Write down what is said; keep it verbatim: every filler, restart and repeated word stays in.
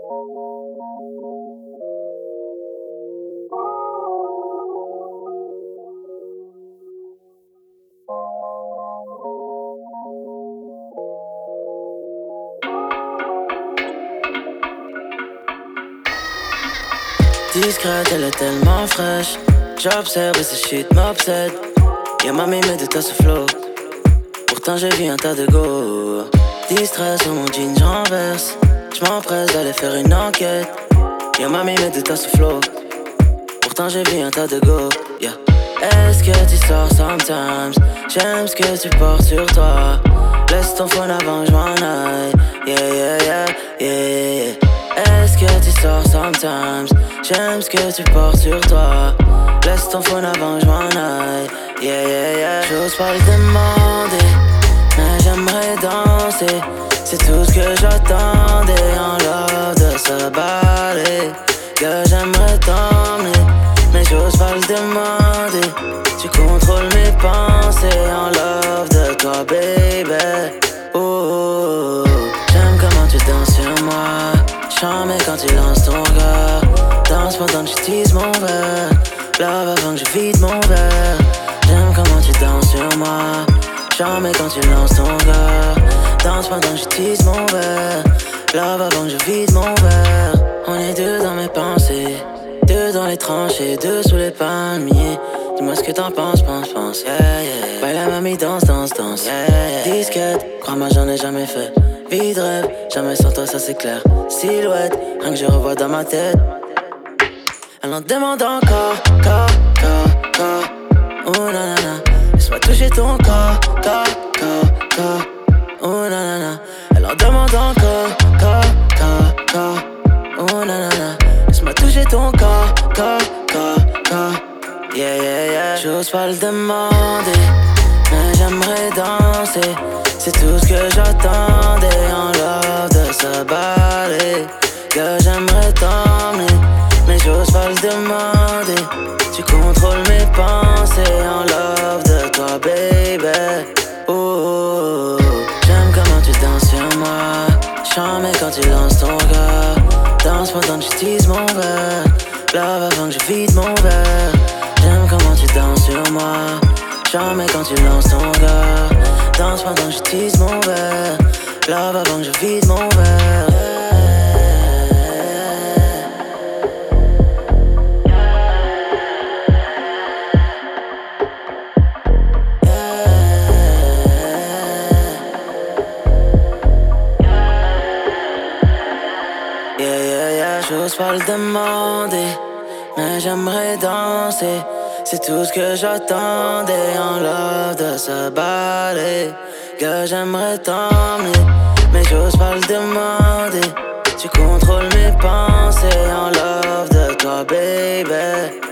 Discrète, elle est tellement fraîche. J'observe et ce shit m'obsède. Y'a mamie mais de ta flow. Pourtant j'ai vu un tas de go. Distrait sur mon jean j'renverse. J'm'empresse d'aller faire une enquête. Y'a mamie mais de ta flow. Pourtant j'ai vu un tas de go. Yeah. Est-ce que tu sors sometimes? J'aime ce que tu portes sur toi. Laisse ton phone avant que j'm'en aille. Yeah yeah yeah yeah yeah. Est-ce que tu sors sometimes? J'aime ce que tu portes sur toi. Laisse ton phone avant que j'm'en aille. Yeah yeah yeah. J'ose pas le demander, mais j'aimerais danser. C'est tout ce que j'attendais en love de se balader. Que j'aimerais t'emmener, mais j'ose pas le demander. Tu contrôles mes pensées en love de toi baby. Oh, oh, oh. J'aime comment tu danses sur moi. J'aime quand tu lances ton regard. Danse pendant que j'utilise mon verre. Love avant que je vide mon verre. J'aime comment tu danses sur moi. J'aime quand tu lances ton regard. Danse pendant que j'utilise mon verre. Love avant que je vide mon verre. On est deux dans mes pensées. Deux dans les tranchées, deux sous les palmiers. Dis-moi ce que t'en penses, pense, pense, yeah, yeah. Baille la mamie, danse, danse, danse, yeah, yeah. Disquette, crois-moi j'en ai jamais fait. Vie de rêve, jamais sans toi ça c'est clair. Silhouette, rien que je revois dans ma tête. Elle en demande encore, corps, corps, corps. Oh nanana, laisse-moi toucher ton corps, corps, corps, corps. Oh nanana, elle en demande encore, corps, corps, corps. Oh nanana, laisse-moi toucher ton corps, corps, corps, corps. Yeah yeah yeah. J'ose pas le demander, mais j'aimerais danser. C'est tout ce que j'attendais en love de se balader. Que j'aimerais t'emmener, mais j'ose pas le demander. Tu contrôles mes pensées en love de toi baby. Oh, oh, oh. J'aime comment tu danses sur moi. J'aime quand tu lances ton regard. Danse pendant que j'utilise mon verre. Love avant que je vide mon verre. J'aime comment tu danses sur moi. J'aime quand tu lances ton regard. Danse pendant que j'utilise mon verre. Love avant que je vide mon verre. Yeah yeah yeah. J'ose pas le demander, mais j'aimerais danser. C'est tout ce que j'attendais en love de se balader. Que j'aimerais t'emmener, mais j'ose pas le demander. Tu contrôles mes pensées en love de toi baby.